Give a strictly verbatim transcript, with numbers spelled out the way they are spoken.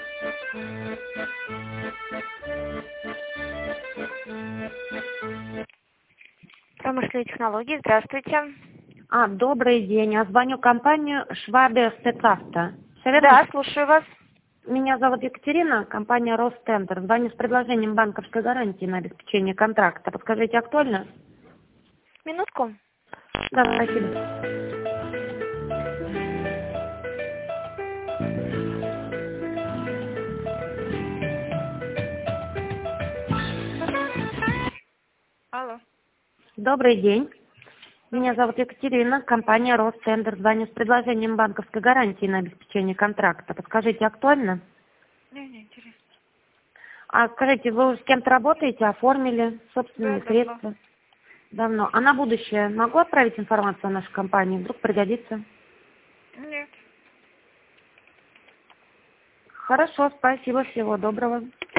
Промышленные технологии, здравствуйте. А, добрый день. Я звоню в компанию Швабе Спецавто. Всё верно? Да, слушаю вас. Меня зовут Екатерина, компания Ростендер. Звоню с предложением банковской гарантии на обеспечение контракта. Подскажите, актуально? Минутку. Да, спасибо. Алло. Добрый день. Меня зовут Екатерина, компания Ростендер. Звоню с предложением банковской гарантии на обеспечение контракта. Подскажите, актуально? Не, не интересно. А скажите, вы уже с кем-то работаете, оформили собственные Да, давно. средства? Давно. А на будущее могу отправить информацию о нашей компании? Вдруг пригодится? Нет. Хорошо, спасибо, всего доброго.